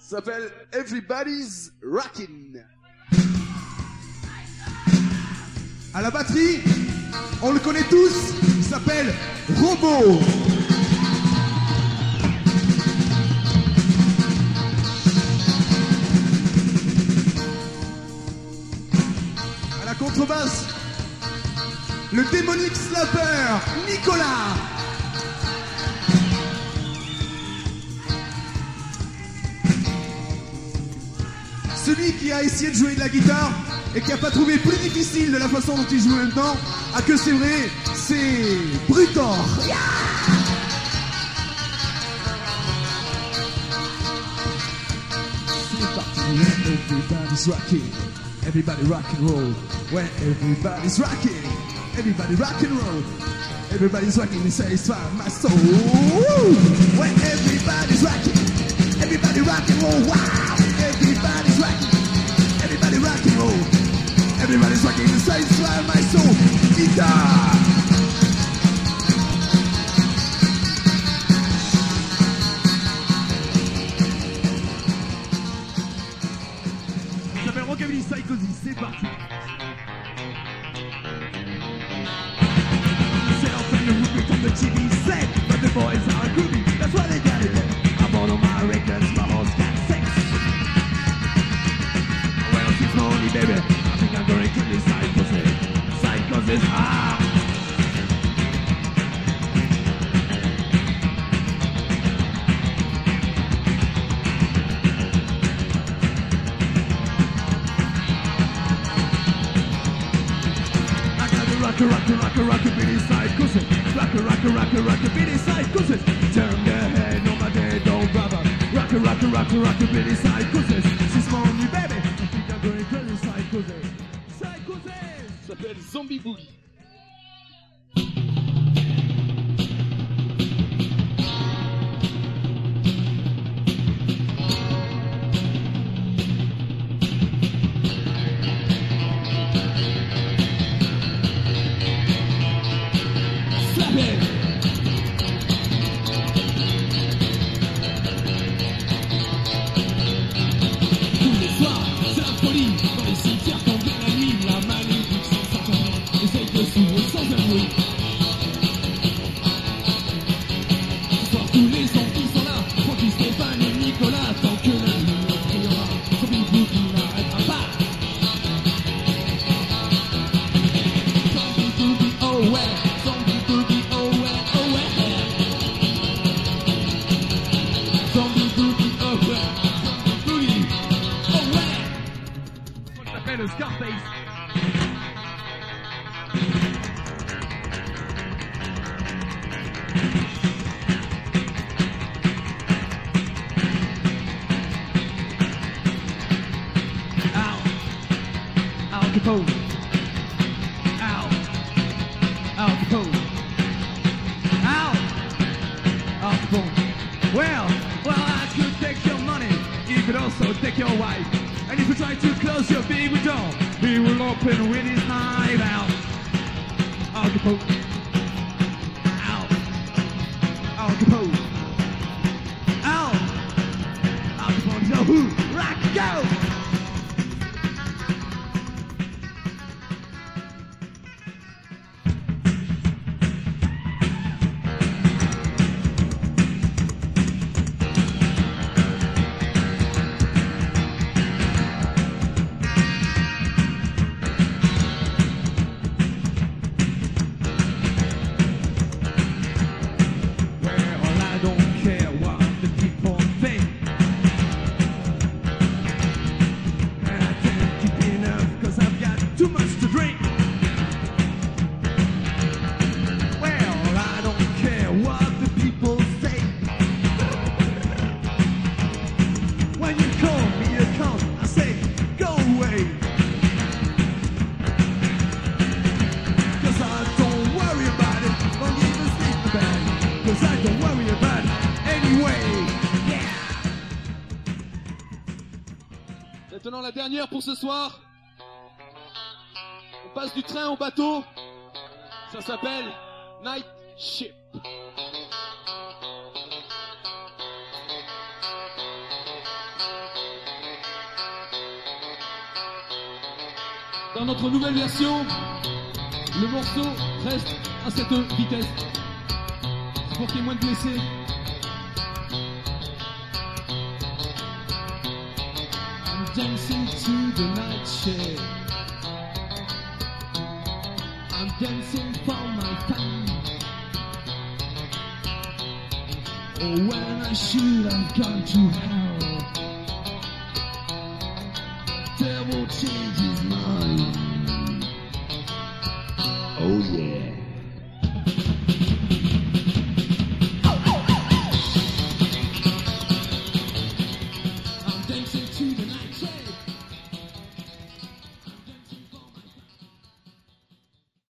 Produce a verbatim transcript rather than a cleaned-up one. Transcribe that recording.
Ça s'appelle Everybody's Rockin'. À la batterie, on le connaît tous, il s'appelle Robot. À la contrebasse, le démonique slapper Nicolas. Celui qui a essayé de jouer de la guitare et qui n'a pas trouvé plus difficile de la façon dont il joue maintenant, ah que c'est vrai, c'est Brutor. Yeah. C'est parti, everybody's rocking, everybody rock and roll. When everybody's rocking, everybody rock and roll. Everybody's rocking, it satisfies my soul. When everybody's rocking, everybody rock and roll. Wow, everybody's rocking, everybody rock and roll. Everybody's rocking, it satisfies my soul. Guitar. Ça s'appelle Rockabilly Psychosis, c'est parti. From the T V set, but the boys are groovy. That's why they got it. I'm on all my records, my horse got sex. Well, it's lonely, baby. I think I'm going to this psychosis. Psychosis, ah. I got the rocker, rocker, rocker, rockabilly psychosis. Rocker, rocker, rocker, rockabilly psychosis. Turn the head, no my dead, don't bother. Rocker, rocker, rocker, rockabilly psychosis. She's lonely, baby. I think I'm going crazy, psychosis. Psychosis. Ça s'appelle Zombie Boogie. Maintenant la dernière pour ce soir. On passe du train au bateau. Ça s'appelle Night Ship. Dans notre nouvelle version, le morceau reste à cette vitesse. Pour qu'il y ait moins de blessés. I'm dancing to the night shift. I'm dancing for my fun. Oh, when I should have gone to hell, devil change his mind. Oh yeah.